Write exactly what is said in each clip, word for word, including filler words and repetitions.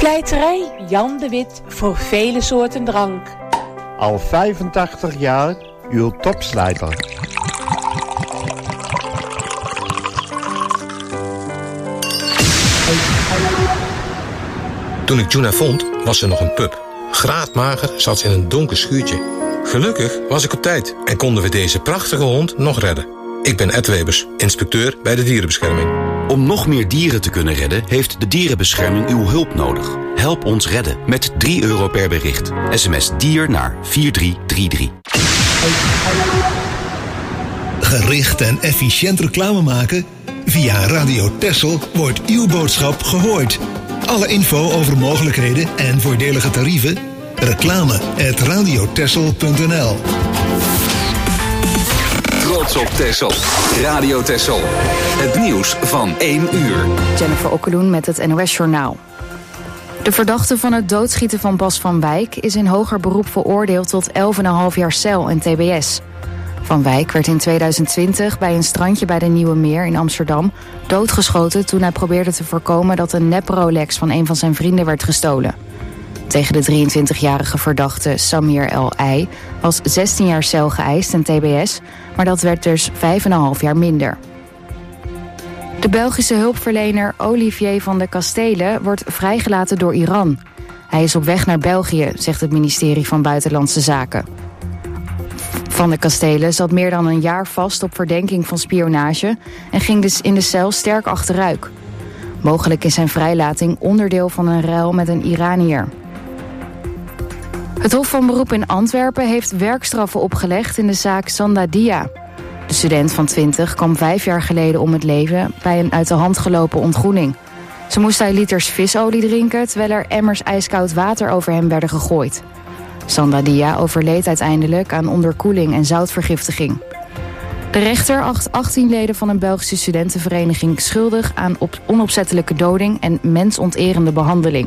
Slijterij Jan de Wit voor vele soorten drank. Al vijfentachtig jaar uw topslijter. Toen ik Juna vond, was ze nog een pup. Graadmager zat ze in een donker schuurtje. Gelukkig was ik op tijd en konden we deze prachtige hond nog redden. Ik ben Ed Webers, inspecteur bij de dierenbescherming. Om nog meer dieren te kunnen redden, heeft de dierenbescherming uw hulp nodig. Help ons redden met drie euro per bericht. S M S dier naar vier drie drie drie. Gericht en efficiënt reclame maken? Via Radio Texel wordt uw boodschap gehoord. Alle info over mogelijkheden en voordelige tarieven? Reclame at radiotexel punt n l. Trots op Texel. Radio Texel. Het nieuws van één uur. Jennifer Okkeloen met het N O S-journaal. De verdachte van het doodschieten van Bas van Wijk is in hoger beroep veroordeeld tot elf komma vijf jaar cel en T B S. Van Wijk werd in tweeduizend twintig bij een strandje bij de Nieuwe Meer in Amsterdam doodgeschoten toen hij probeerde te voorkomen dat een nep Rolex van een van zijn vrienden werd gestolen. Tegen de drieëntwintigjarige verdachte Samir El Ei was zestien jaar cel geëist en T B S, maar dat werd dus vijf komma vijf jaar minder. De Belgische hulpverlener Olivier van de Kastelen wordt vrijgelaten door Iran. Hij is op weg naar België, zegt het ministerie van Buitenlandse Zaken. Van de Kastelen zat meer dan een jaar vast op verdenking van spionage en ging dus in de cel sterk achteruit. Mogelijk is zijn vrijlating onderdeel van een ruil met een Iranier. Het Hof van Beroep in Antwerpen heeft werkstraffen opgelegd in de zaak Sanda Dia. De student van twintig kwam vijf jaar geleden om het leven bij een uit de hand gelopen ontgroening. Ze moest hij liters visolie drinken terwijl er emmers ijskoud water over hem werden gegooid. Sanda Dia overleed uiteindelijk aan onderkoeling en zoutvergiftiging. De rechter acht achttien leden van een Belgische studentenvereniging schuldig aan op onopzettelijke doding en mensonterende behandeling.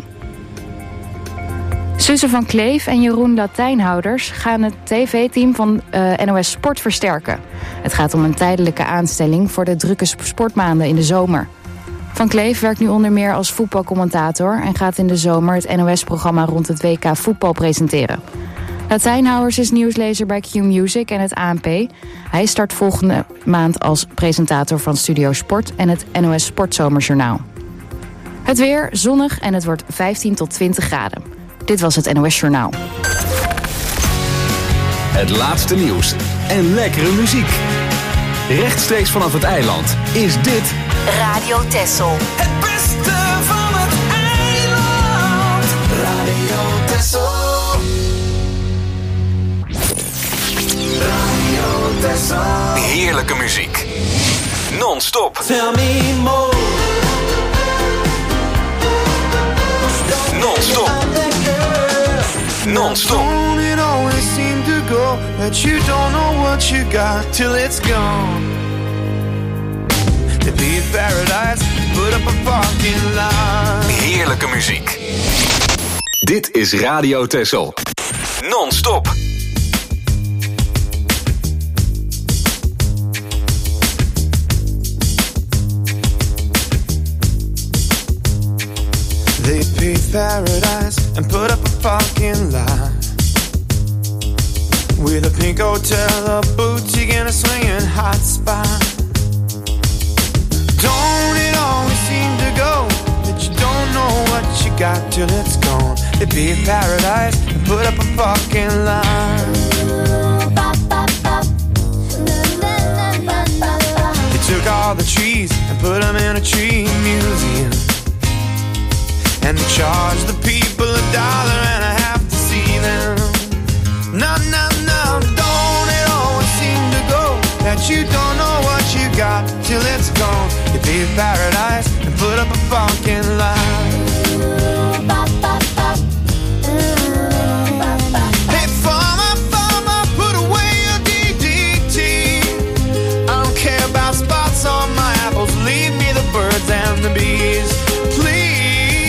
Suze van Kleef en Jeroen Latijnhouders gaan het tv-team van uh, N O S Sport versterken. Het gaat om een tijdelijke aanstelling voor de drukke sportmaanden in de zomer. Van Kleef werkt nu onder meer als voetbalcommentator en gaat in de zomer het N O S-programma rond het W K voetbal presenteren. Latijnhouders is nieuwslezer bij Q Music en het A N P. Hij start volgende maand als presentator van Studio Sport en het N O S Sportzomerjournaal. Het weer zonnig en het wordt vijftien tot twintig graden. Dit was het N O S-journaal. Het laatste nieuws en lekkere muziek. Rechtstreeks vanaf het eiland is dit Radio Texel. Het beste van het eiland. Radio Texel. Radio Texel. heerlijke muziek. Non-stop. Tell me more. Non-stop. Non-stop. Don't it always seem to go that you don't know what you got till it's gone. To be in paradise, put up a parking lot. Heerlijke muziek. Dit is Radio Texel. Non-stop. They paved paradise and put up a parking lot with a pink hotel, a boutique, and a swinging hot spot. Don't it always seem to go that you don't know what you got till it's gone? They paved paradise and put up a parking lot. They took all the trees and put them in a tree museum. And they charge the people a dollar and a half to see them. No, no, no, don't it always seem to go that you don't know what you got till it's gone. You paved paradise and put up a parking lot. Hey, farmer, farmer, put away your D D T. I don't care about spots on my apples. Leave me the birds and the bees, please.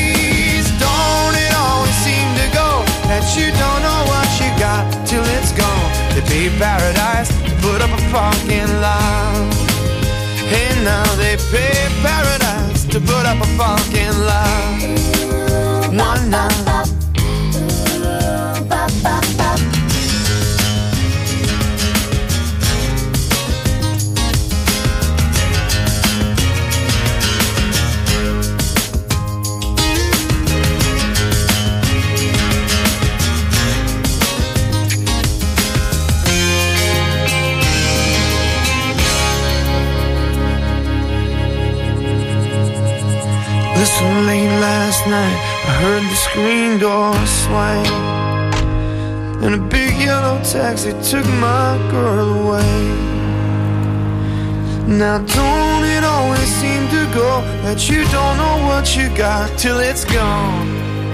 That you don't know what you got till it's gone. They paved paradise to put up a parking lot. Hey, now they paved paradise to put up a parking lot. One night. Listen, late last night I heard the screen door swing, and a big yellow taxi took my girl away. Now don't it always seem to go that you don't know what you got till it's gone?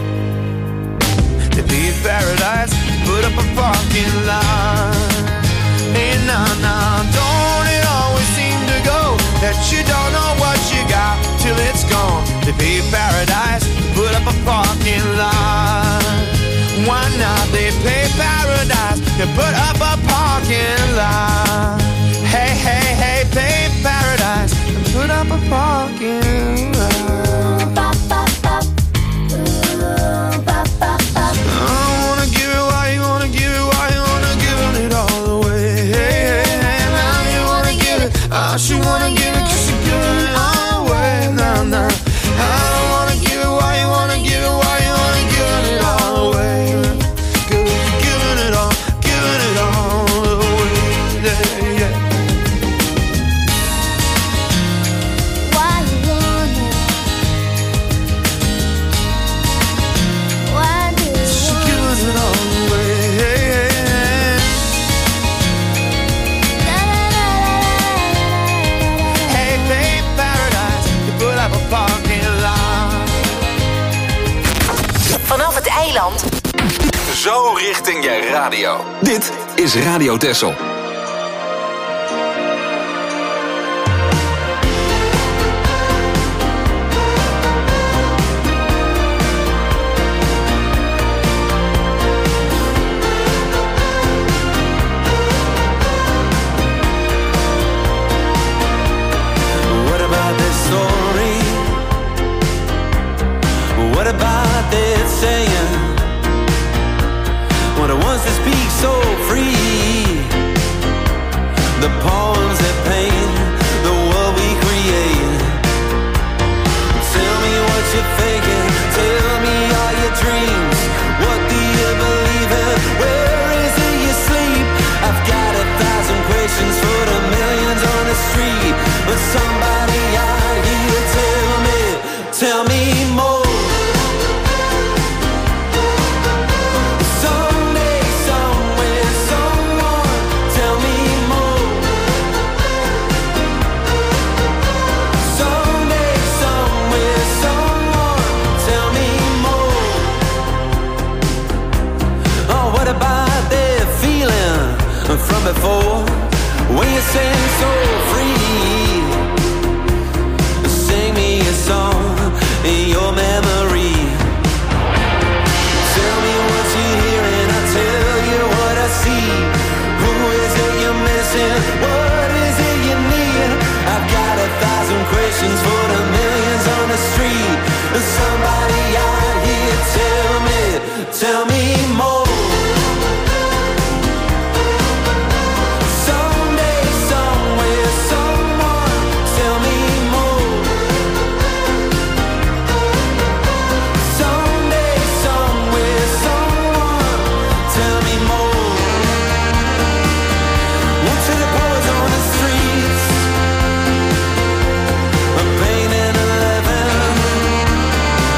To be paradise, put up a parking lot. Hey, nah, nah, don't it always seem to go that you don't know what you got till it's gone? To be paradise, put up a parking lot. Why not? They pay paradise to put up a parking lot. Hey, hey, hey, pay paradise and put up a parking lot. I wanna give it, why you wanna give it, why you wanna give it all away. Hey, hey, hey, now you wanna give it, I should wanna give it, cause you're giving it all away. Nah, nah, I don't wanna give it, why you wanna give it, why you wanna give it all away. Cause you're giving it all, giving it all away. Yeah, yeah. Why you wanna, why do you She's giving it all away. Hey, pay paradise to put up a parking lot. Vanaf het eiland. Zo richting je radio. Dit is Radio Texel. What about this story? What about that saying? What it wants to speak so free. The poems that paint the world we create. Tell me what you're thinking. Tell me all your dreams. What do you believe in? Where is it you sleep? I've got a thousand questions for the millions on the street. But somebody out here tell me, tell me more. Someday, somewhere, someone, tell me more. Someday, somewhere, someone, tell me more. Oh, what about that feeling from before? When you sing so free, sing me a song in your memory. Tell me what you're hearing, I'll tell you what I see. Who is it you're missing? What is it you need? I've got a thousand questions for the millions on the street. Somebody out here tell me, tell me more. Someday, somewhere, someone, tell me more. Someday, somewhere, someone, tell me more. One to the poets on the streets, a pain and a living.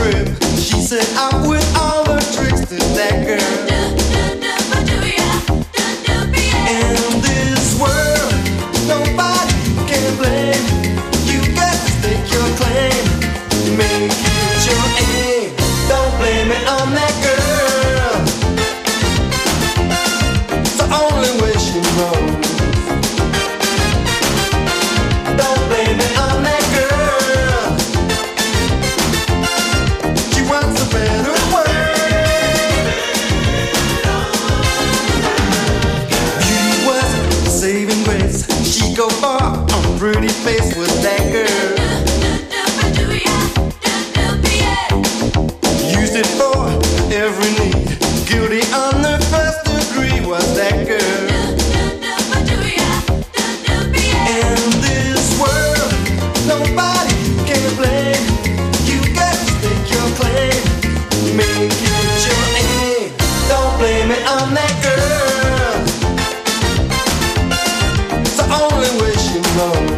trip. She said out with all the tricks to that girl. In this world, nobody can blame. You got to stake your claim. Make it your aim. Don't blame it on that girl. It's the only way she knows. Don't blame it on that girl. She wants a better world. Beauty was a saving grace. She go far on pretty face with that girl. Used it for every need. Guilty on the first degree was that girl. In this world, nobody can blame. You got to stake your claim. Make it your aim. Don't blame it on that girl. It's the only way she knows.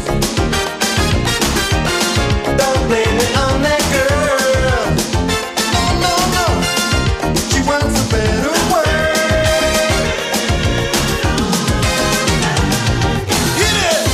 Don't blame it on that girl. No, no, no. She wants a better world. Hit it!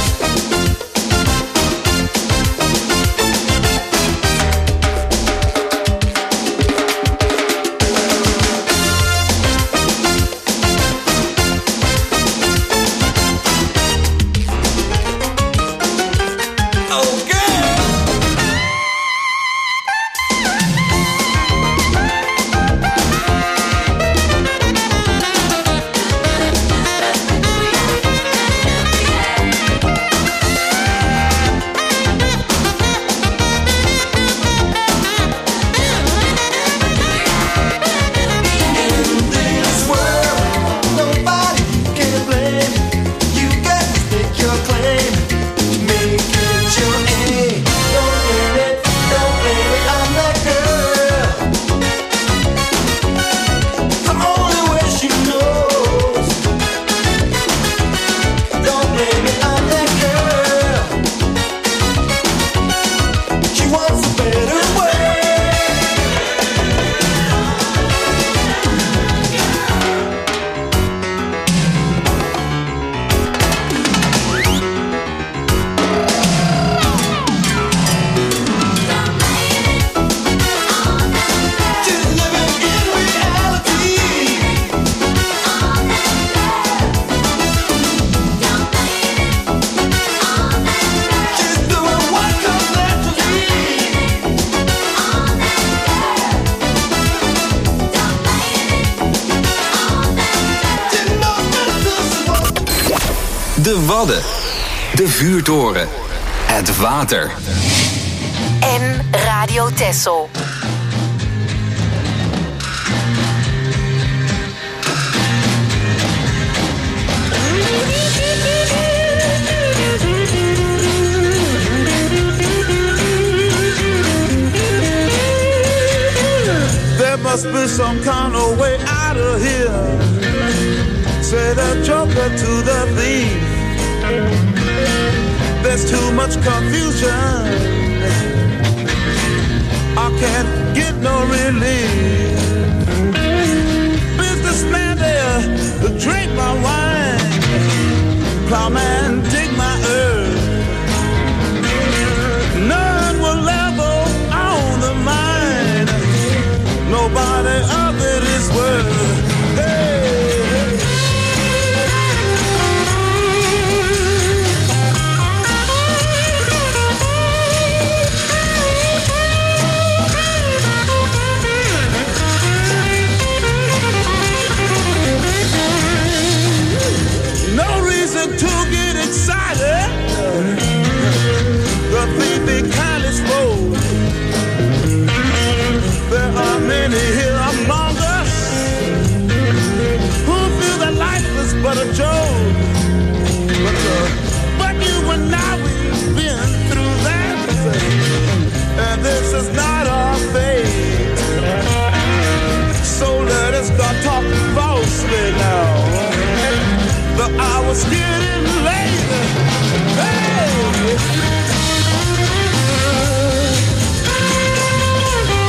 De Wadden. De Vuurtoren. Het water. En Radio Texel. There must be some kind of way out of here. Say the joker to the thief. There's too much confusion. I can't get no relief. Businessman there, drink my wine. Plowman, dig my earth. None will level on the mine. Nobody of it is worth. Hey. No reason to get excited. The thief kind is full. There are many here among us who feel that life is but a joke. But, uh, but you and I, we've been through that. And this is not our fate. So let us start talking falsely now. The hour's getting late. Hey!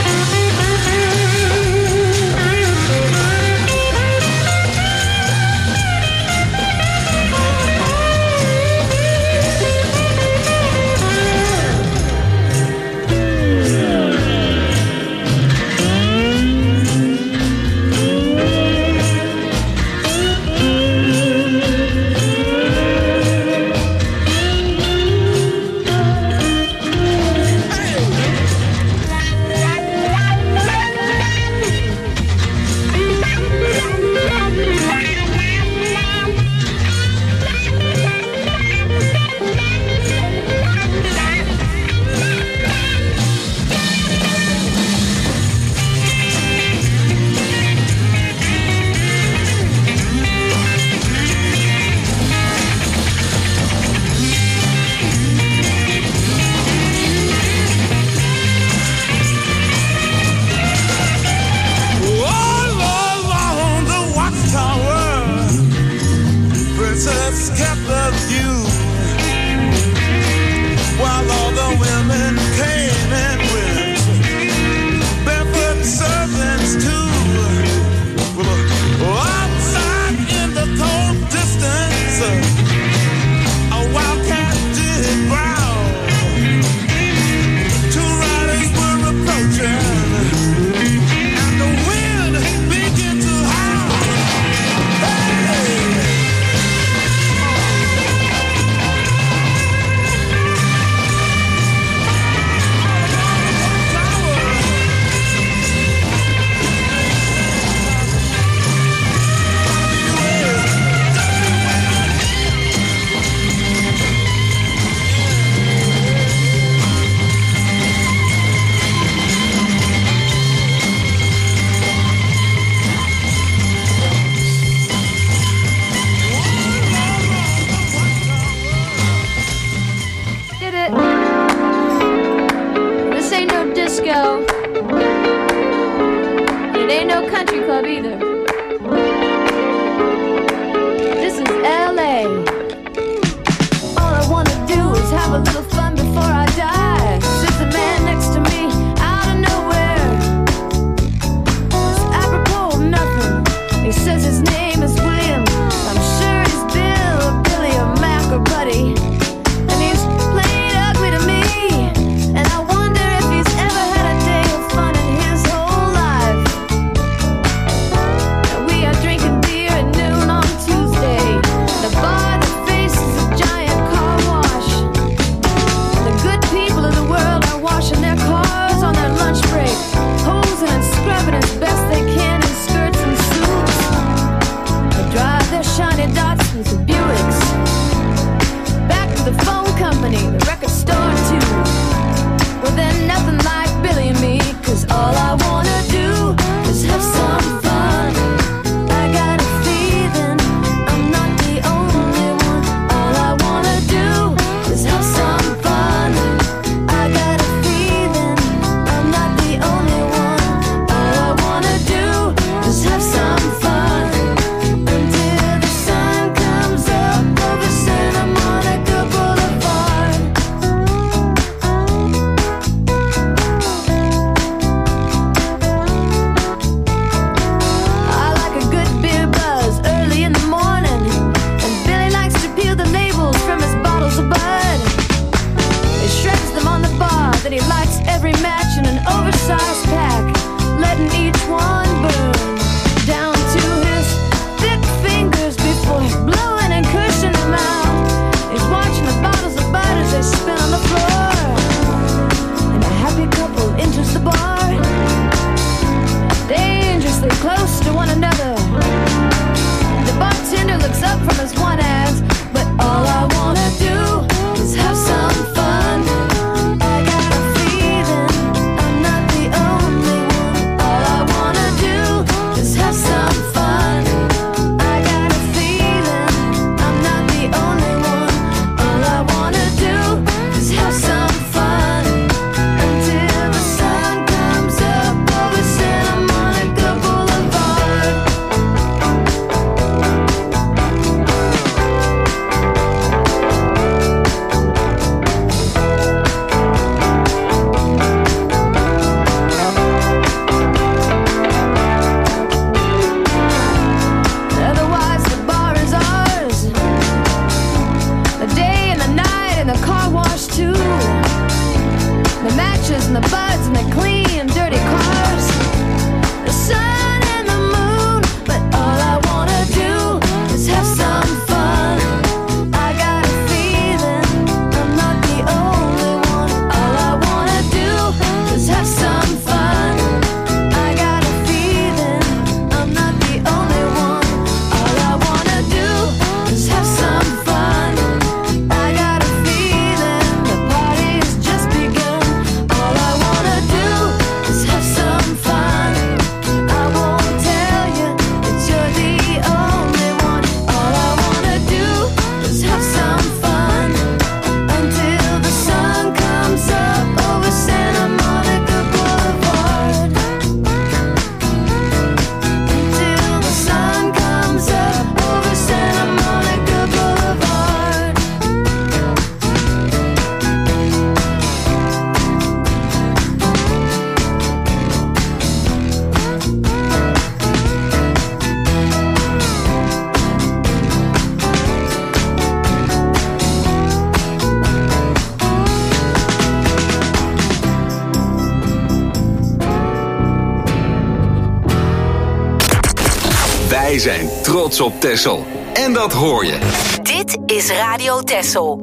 Wij zijn trots op Texel. En dat hoor je. Dit is Radio Texel.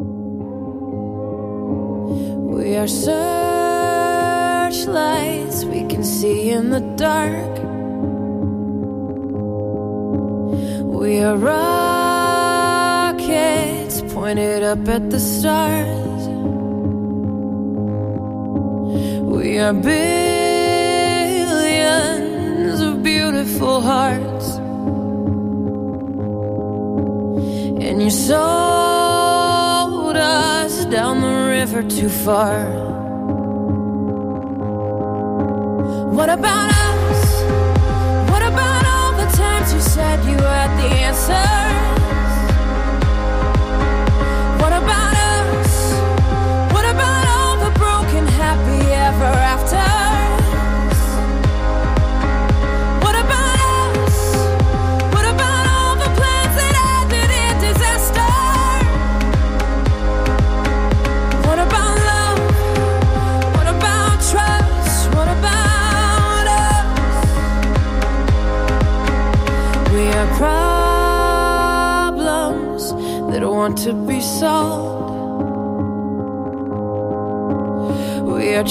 We are searchlights we can see in the dark. We are rockets pointed up at the stars. We are billions of beautiful hearts. And you sold us down the river too far. What about us? What about all the times you said you had the answers? What about us? What about all the broken happy ever afters? What about us? What about all the plans that ended in disaster? What about love? What about trust? What about us? We are problems that want to be solved. We are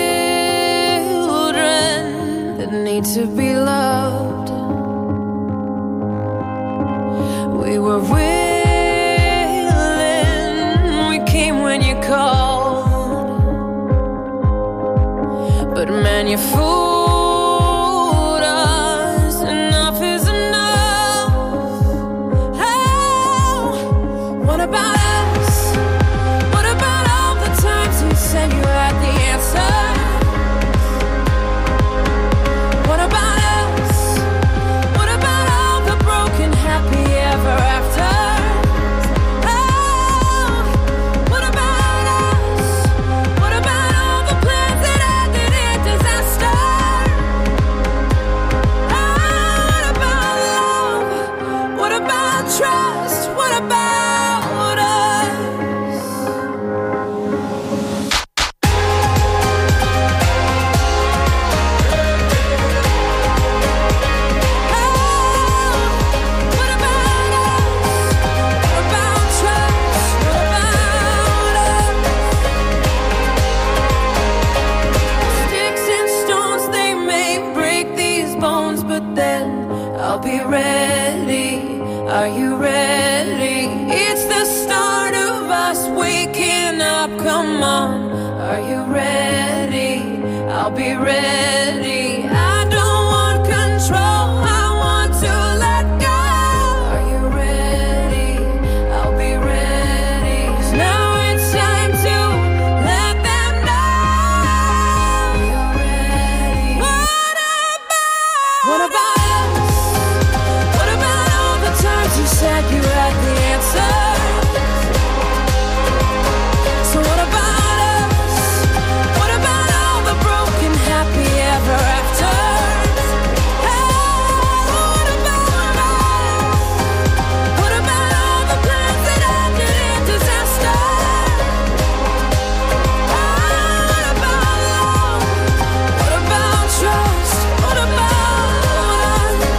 children that need to be loved. We were willing, we came when you called. But man, you fooled us, enough is enough. Oh, what about us? What about all the times you said you had the answer? What about us? What about all the broken happy ever after? Oh, what about us? What about all the plans that ended in disaster? Oh, what about love? What about trust? What about us? What about us? What about trust? What about us? Sticks and stones, they may break these bones, but then I'll be ready. Are you ready? It's the start of us waking up. Come on, are you ready? I'll be ready. I don't want control, I want to let go. Are you ready? I'll be ready. 'Cause now it's time to let them know. You're ready. What about? What about us? What about all the times you said you had the answer? So what about us? What about all the broken happy ever after? What about us? What about all the plans that ended in disaster? What about love? What about trust? What about us?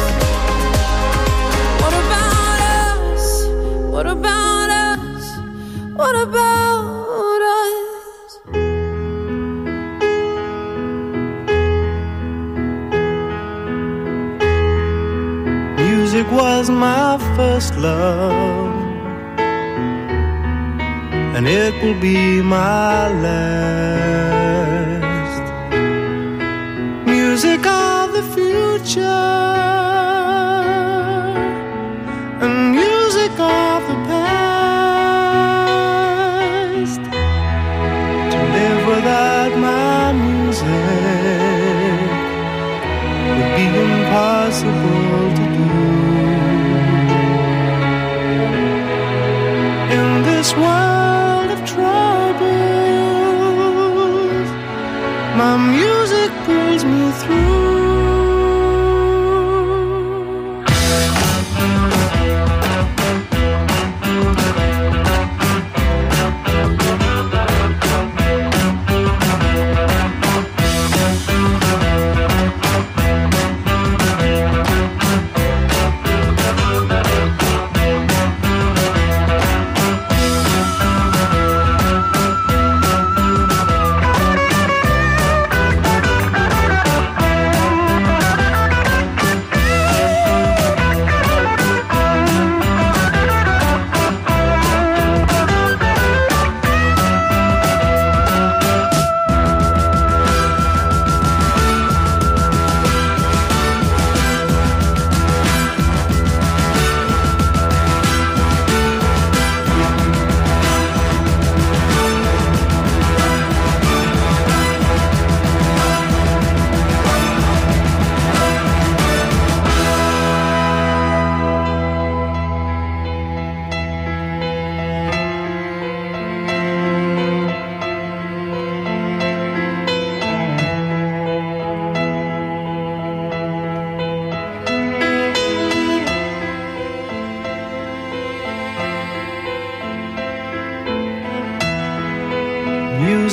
What about us? What about us? What about us? Music was my first love, and it will be my last. Music of the future, and music of the past. To live without my music would be impossible to do. In this world of troubles, my music pulls me through.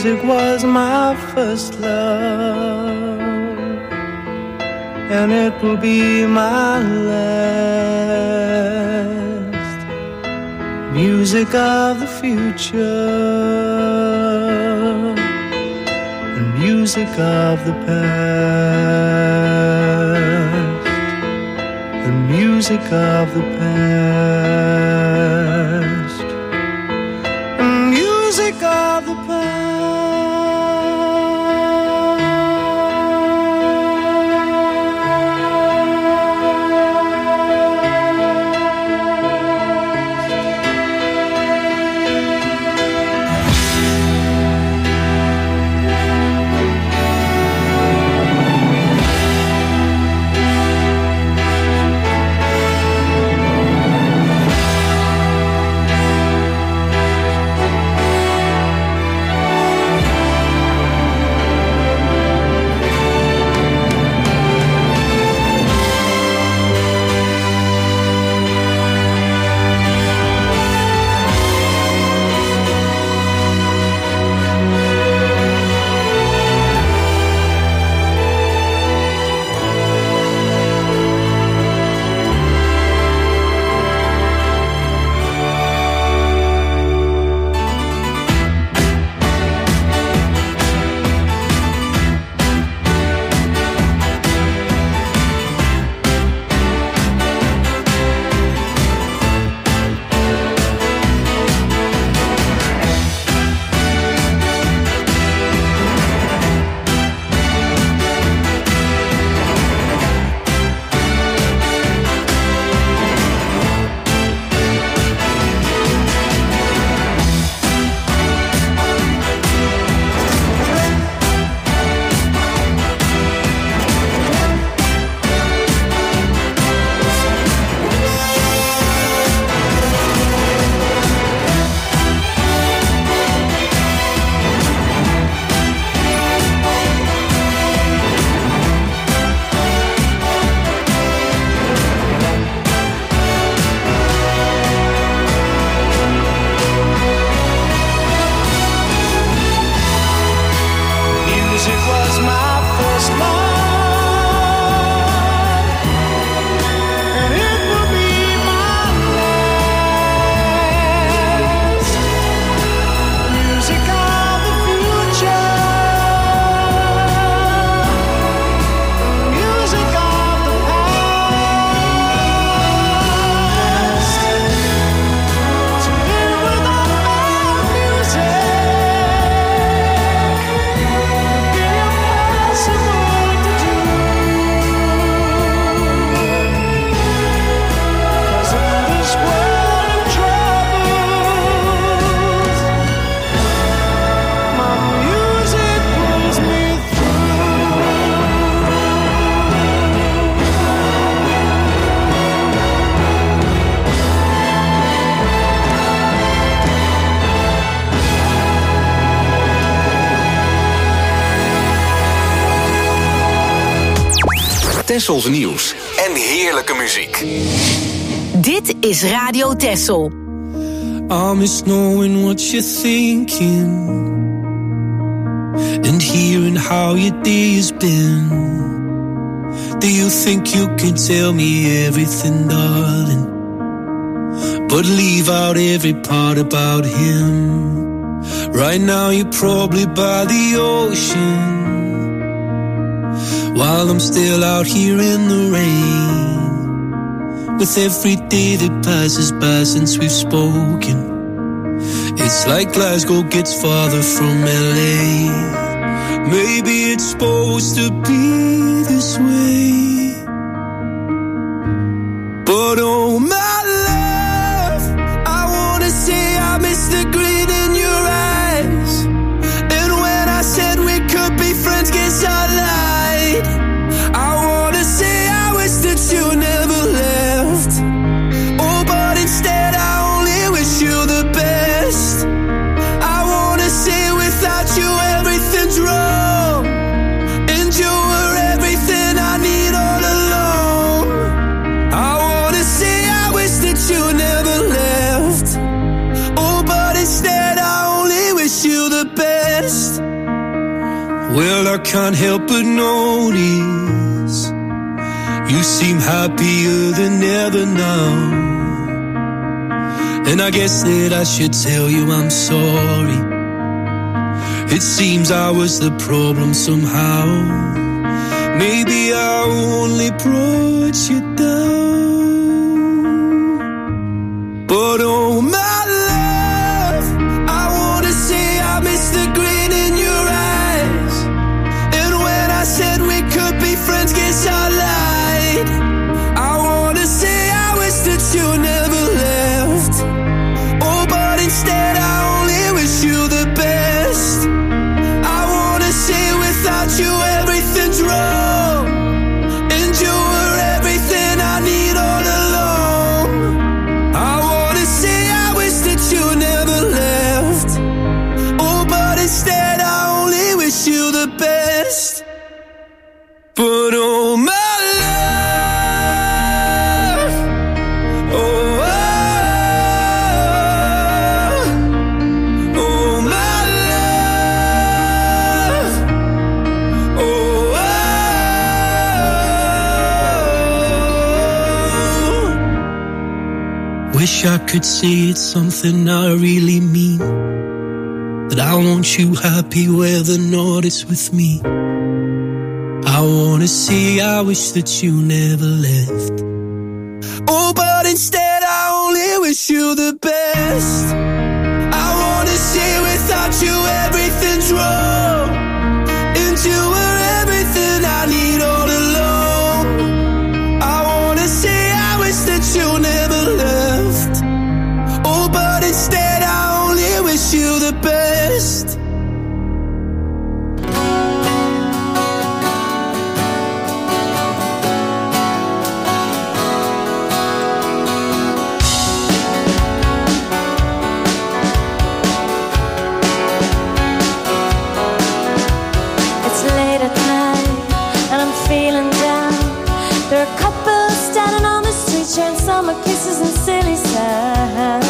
Music was my first love, and it will be my last. Music of the future, and music of the past, the music of the past, the music of the past. Tessels nieuws en heerlijke muziek. Dit is Radio Tessel. I miss knowing what you're thinking and hearing how your day has been. Do you think you can tell me everything, darling, but leave out every part about him? Right now you're probably by the ocean, while I'm still out here in the rain. With every day that passes by since we've spoken, it's like Glasgow gets farther from L A. Maybe it's supposed to be this way, but oh my love, I wanna say I miss the grin in your eyes. And when I said we could be friends, guess I lied. I wanna say I wish that you never left. Oh, but instead I only wish you the best. I wanna say without you everything's wrong, and you were everything I I can't help but notice you seem happier than ever now. And I guess that I should tell you I'm sorry. It seems I was the problem somehow. Maybe I only brought you down. But oh my love, I wanna say I miss the grin in your eyes. And when I said we could be friends, guess I lied. I wanna say I wish that you never left. Oh, but instead I only wish you the best. I wanna say without you everything's wrong, and you were everything I need all along. I wanna say I wish that you never left. Oh, but instead I only wish you the best. But oh my love, oh, oh, oh my love, oh, oh. Wish I could say it's something I really mean, that I want you happy whether or not it's with me. I wanna say I wish that you never left. Oh, but instead I only wish you the best. I wanna say without you everything's wrong, and you were everything I need all along. I wanna say I wish that you never left. Oh, but instead I only wish you the best. It's late at night and I'm feeling down. There are couples standing on the street sharing summer kisses and silly sounds.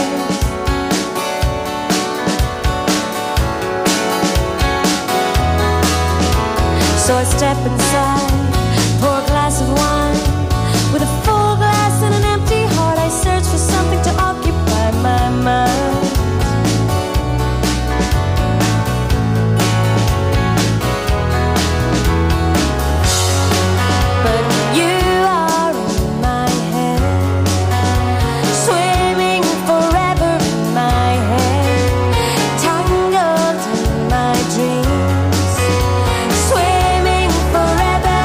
So I step inside, pour a glass of wine. With a full glass and an empty heart, I search for something to occupy my mind. But you are in my head, swimming forever in my head, tangled in my dreams, swimming forever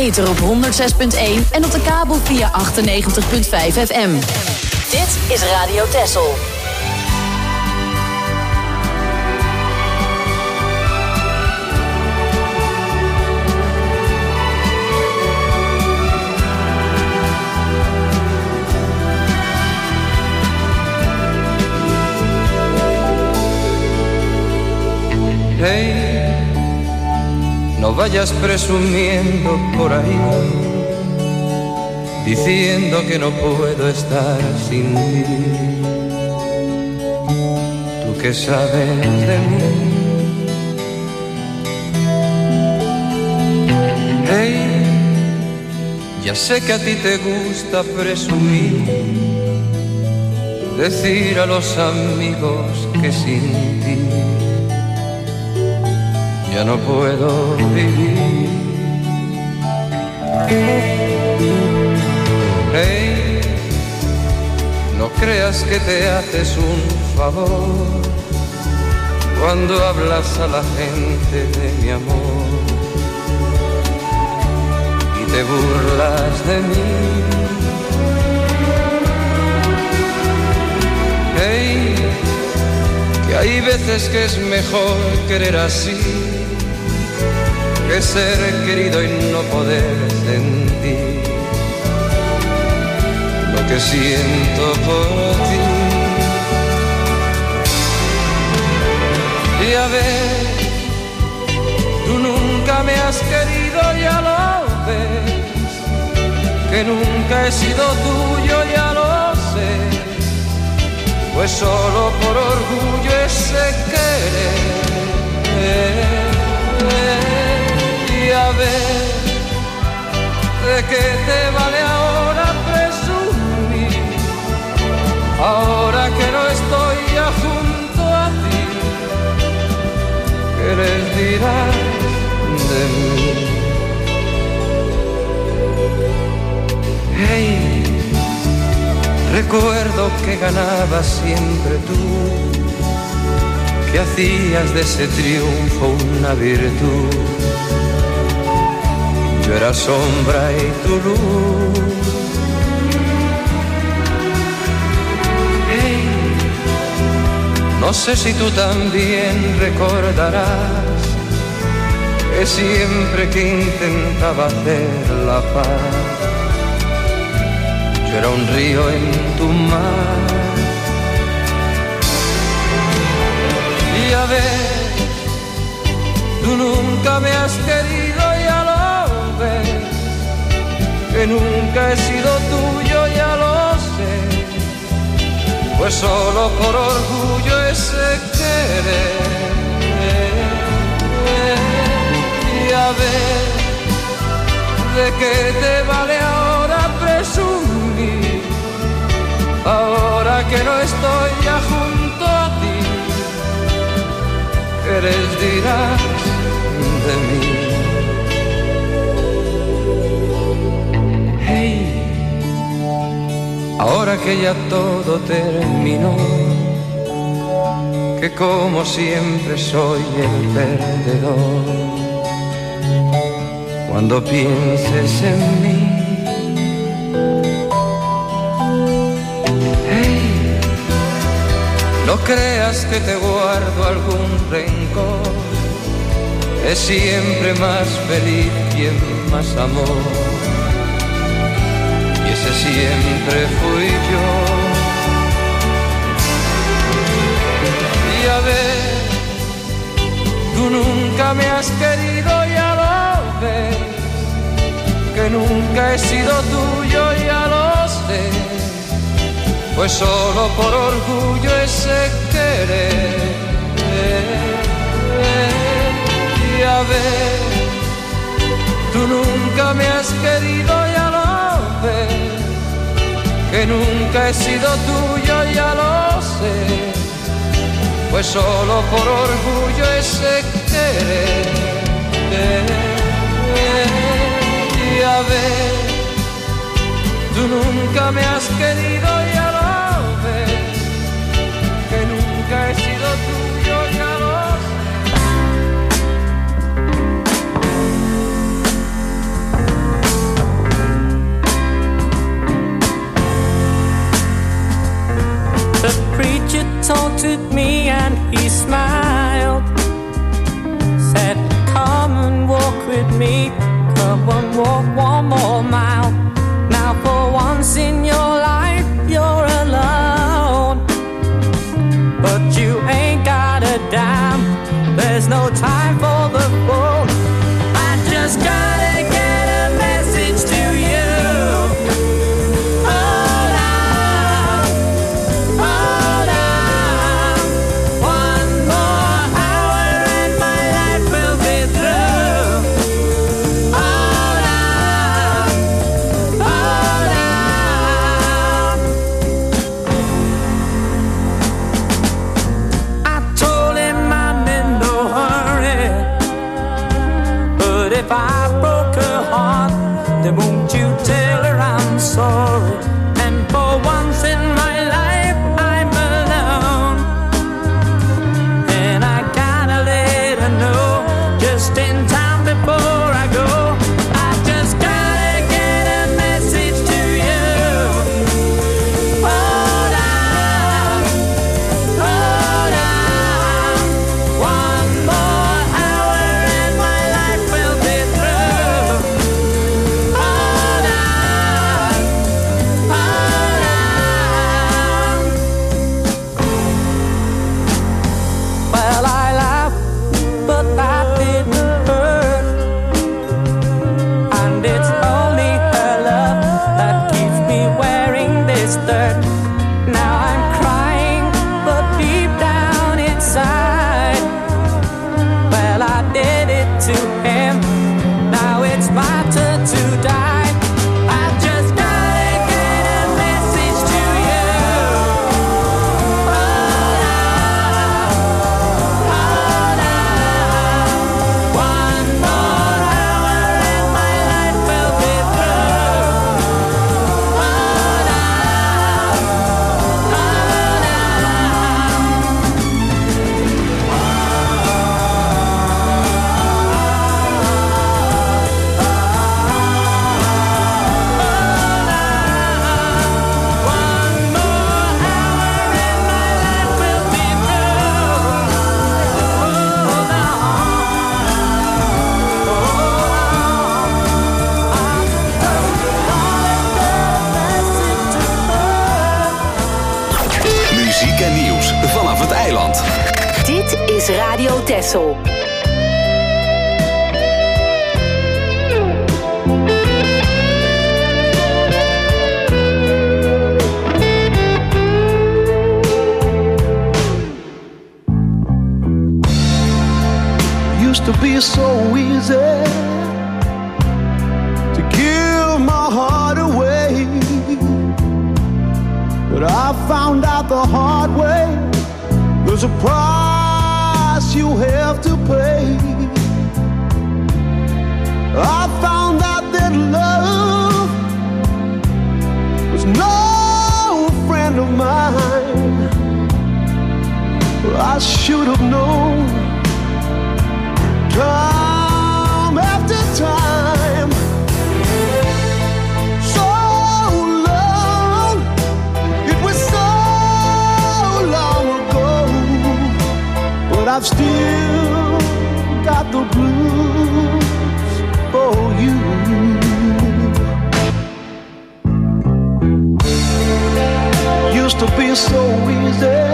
ether op honderd zes punt één en op de kabel via achtennegentig punt vijf F M. Dit is Radio Texel. Hey, no vayas presumiendo por ahí, diciendo que no puedo estar sin ti. Tú que sabes de mí. Hey, ya sé que a ti te gusta presumir, decir a los amigos que sin ti ya no puedo vivir. Hey, no creas que te haces un favor cuando hablas a la gente de mi amor y te burlas de mí. Hey, que hay veces que es mejor querer así que ser querido y no poder sentir lo que siento por ti. Y a ver, tú nunca me has querido, ya lo ves, que nunca he sido tuyo, ya lo sé, pues solo por orgullo ese querer. Y a ver, ¿de qué te vale ahora presumir? Ahora que no estoy ya junto a ti, ¿qué les dirás de mí? Hey, recuerdo que ganabas siempre tú, que hacías de ese triunfo una virtud. Yo era sombra y tu luz. Hey, no sé si tú también recordarás que siempre que intentaba hacer la paz, yo era un río en tu mar. Y a ver, tú nunca me has querido, ya lo ves, que nunca he sido tuyo, ya lo sé, pues solo por orgullo ese querer. Y a ver, ¿de qué te vale ahora presumir? Ahora que no estoy ya junto a ti, ¿qué les dirás de mí? Hey, ahora que ya todo terminó, que como siempre soy el perdedor, cuando pienses en mí, hey, no creas que te guardo algún rencor, es siempre más feliz quien más amor, y ese siempre fui yo. Y a ver, tú nunca me has querido, ya lo ves, que nunca he sido tuyo, ya lo sé, pues solo por orgullo ese querer. Y a ver, tú nunca me has querido, ya lo ves, que nunca he sido tuyo, ya lo sé, pues solo por orgullo ese querer. Y a ver, tú nunca me has querido, ya lo ves, que nunca he sido tuyo, ya lo sé. with me. Come on, walk one more mile. Now for once in your life you're alone, but you ain't got a dime. There's no time for the phone. I just gotta get a message to you. Hold on, hold on. One more hour and my life will be through. Hold on, hold on. I told him I'm in no hurry, but if I broke her heart, then won't you tell her I'm sorry? And for once in my life I'm alone, and I gotta let her know just in time before I go. I just gotta get a message to you. Hold on, hold on. One more hour and my life will be through. Hold on, hold on. Well, I laughed, but that didn't hurt. And it's only her love that keeps me wearing this dirt. Now I'm crying, but deep down inside, well, I did it to him. Now it's my turn to die. I just gotta get a message to you. Hold on, hold on. One more hour and my life will be through. Hold on, hold Muziek en nieuws vanaf het eiland. Dit is Radio Texel. Used to be so easy to give my heart away, but I found out the hard way. There's a price you have to pay. I found out that love was no friend of mine. I should have known time after time. So long, it was so long ago, but I've still got the blues for you. Used to be so easy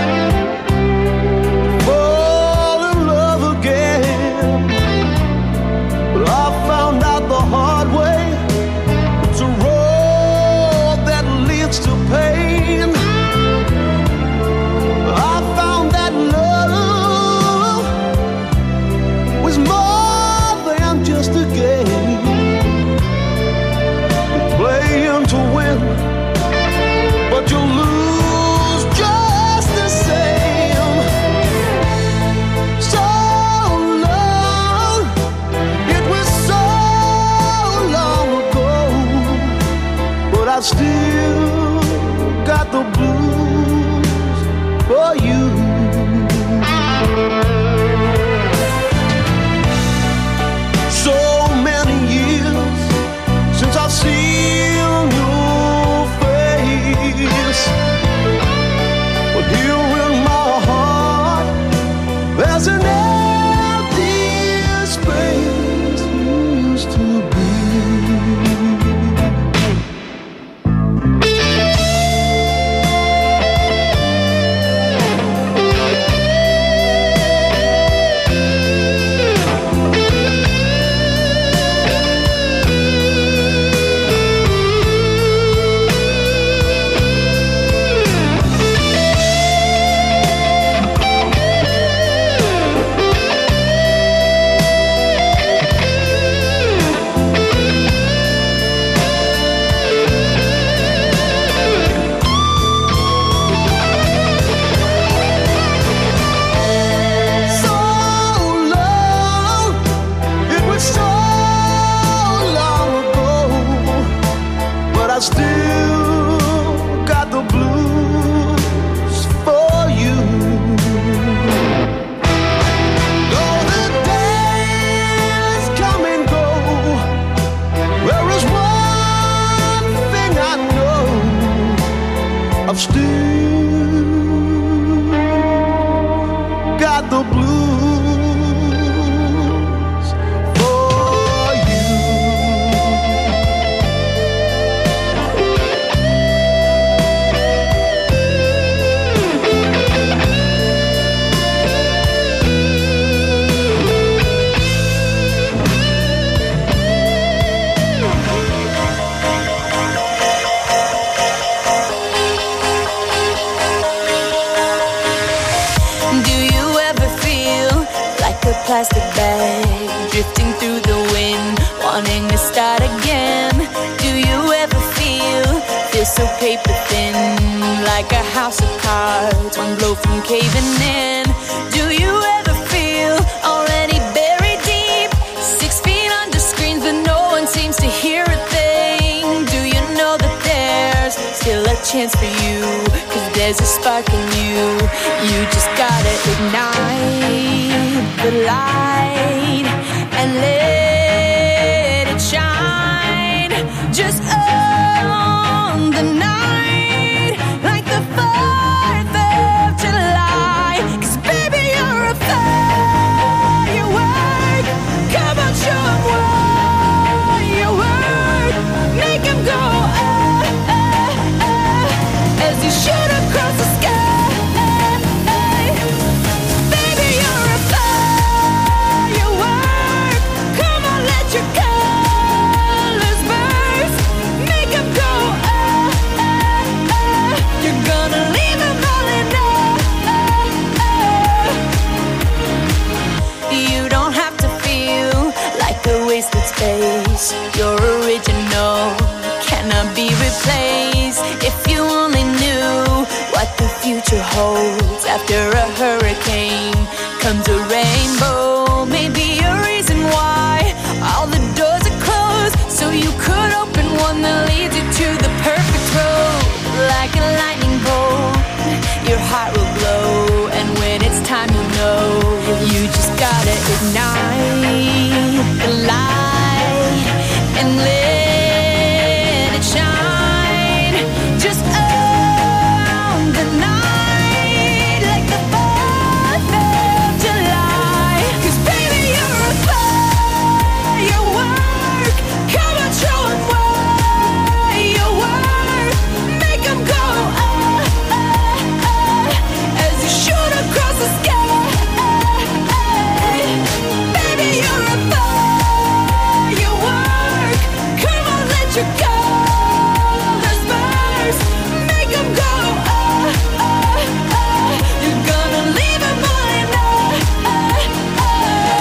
fall in love again, but I found out the hard way. It's a road that leads to pain. I found that love was more than just a game, playing to win, but you lose just the same. So long, it was so long ago, but I've still got the blues for you. So many years since I've seen your face, but here in my heart there's an empty space. plastic bag, drifting through the wind, wanting to start again. Do you ever feel, feel so paper thin, like a house of cards, one blow from caving in? Do you ever feel already buried deep, six feet under screens but no one seems to hear a thing? Do you know that there's still a chance for you, cause there's a spark in you. You just gotta ignite the light and let it shine. Just own the night like the fourth of July. Cause baby, you're a firework. Come on, show 'em what you work. Make 'em go ah, ah, ah, as you shoot across the sky. Baby, you're a firework. Come on, let your colors burst. Make 'em go ah, ah, ah. You're gonna leave 'em all in ah, ah. You don't have to feel like a wasted space. You're original, cannot be replaced. If you only knew what the future holds. After a hurricane comes a rainbow. Maybe a reason why all the doors are closed, so you could open one that leads you to the perfect road. Like a lightning bolt, your heart will glow, and when it's time you know, you just gotta ignite the light and let it shine. Just own the night like the fourth of July. Cause baby, you're a firework. Come on, show 'em what you work. Make 'em go ah, ah, ah, as you shoot across the sky. Baby, you're a firework. Come on, let your colors burst. Make 'em go ah, ah, ah. You're gonna leave 'em all in ah, ah, ah.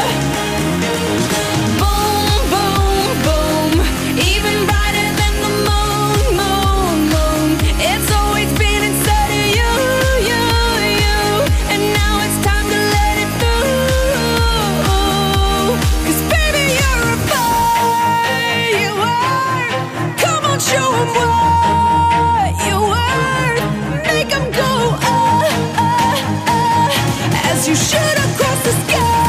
Boom, boom, boom. Even brighter than the moon, moon, moon. It's always been inside of you, you, you. And now it's time to let it through. Cause baby, you're a firework. Come on, show 'em what you work. Make 'em go ah, ah, ah, as you shoot across the sky.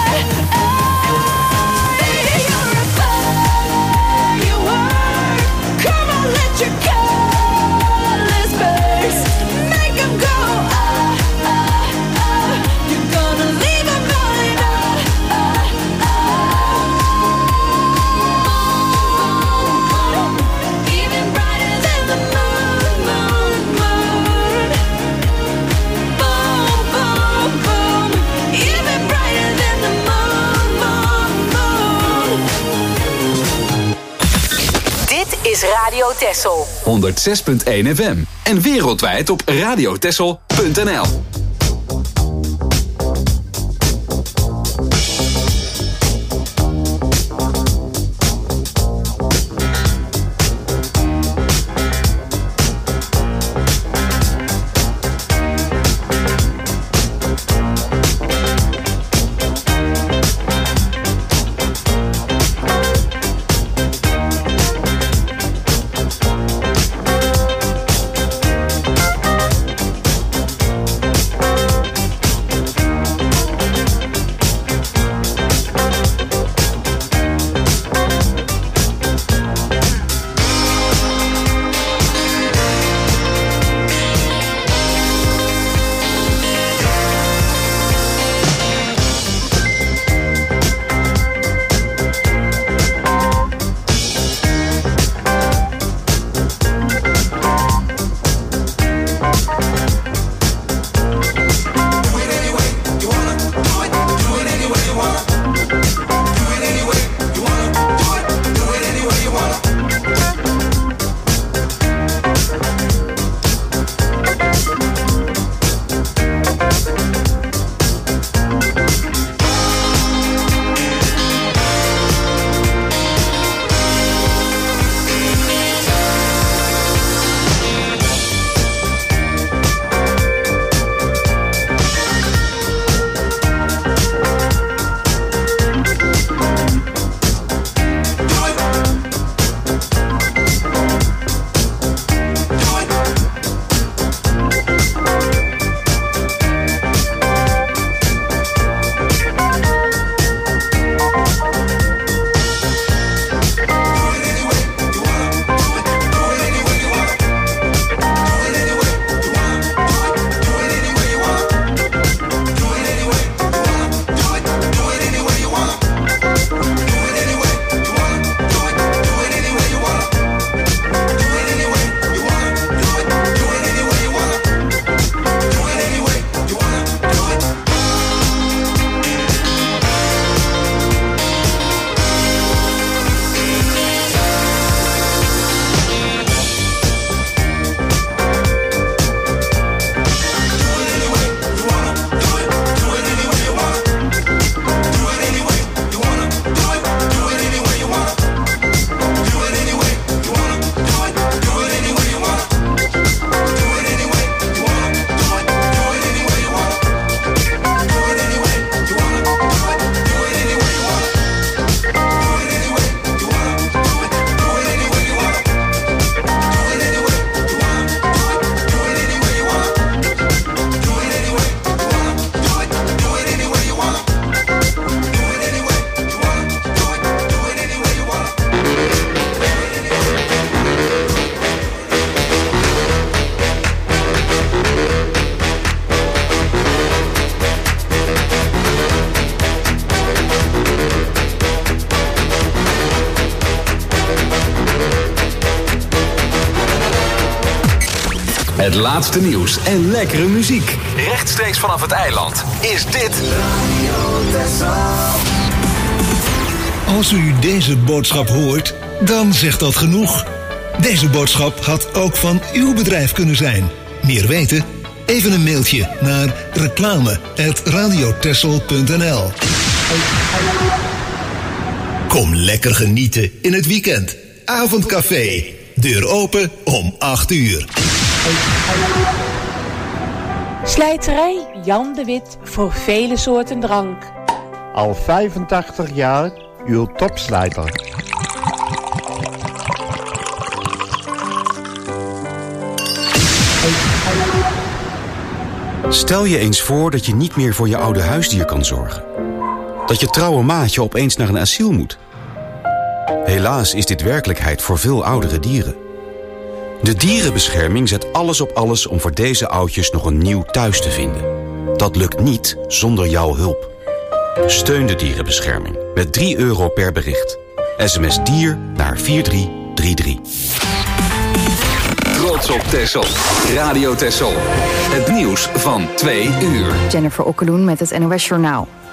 Baby, you're a firework. Come on, let your colors burst. Make 'em go ah, ah, ah. You're gonna leave 'em all in ah, ah, ah. Even brighter than the moon, moon, moon. Boom, boom, boom. Even brighter than the moon, moon, moon. Dit is Radio Texel. honderd zes punt één F M. En wereldwijd op radiotexel punt n l. Baby, Het laatste nieuws en lekkere muziek. Rechtstreeks vanaf het eiland is dit Radio Texel. Als u deze boodschap hoort, dan zegt dat genoeg. Deze boodschap had ook van uw bedrijf kunnen zijn. Meer weten? Even een mailtje naar reclame apenstaartje radiotexel punt n l. Kom lekker genieten in het weekend. Avondcafé. Deur open om acht uur. Slijterij Jan de Wit voor vele soorten drank. Al vijfentachtig jaar uw topslijter. Stel je eens voor dat je niet meer voor je oude huisdier kan zorgen. Dat je trouwe maatje opeens naar een asiel moet. Helaas is dit werkelijkheid voor veel oudere dieren. De dierenbescherming zet alles op alles om voor deze oudjes nog een nieuw thuis te vinden. Dat lukt niet zonder jouw hulp. Steun de dierenbescherming met drie euro per bericht. S M S dier naar vier drie drie drie. Trots op Texel. Radio Texel. Het nieuws van twee uur. Jennifer Okkeloen met het N O S Journaal.